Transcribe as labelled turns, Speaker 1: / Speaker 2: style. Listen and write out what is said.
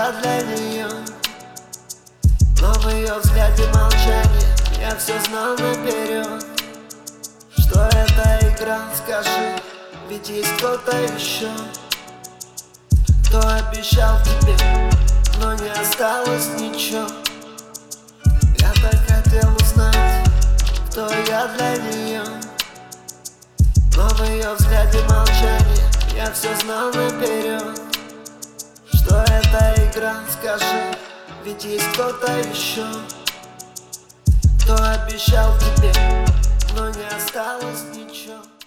Speaker 1: я для нее. Но в ее взгляде молчание, я все знал наперед. Что это игра, скажи, ведь есть кто-то еще, кто обещал тебе, но не осталось ничего. Я так хотел узнать, кто я для нее. Но в ее взгляде молчание, я все знал наперед. Что это игра, скажи, ведь есть кто-то еще, кто обещал тебе, но не осталось ничего.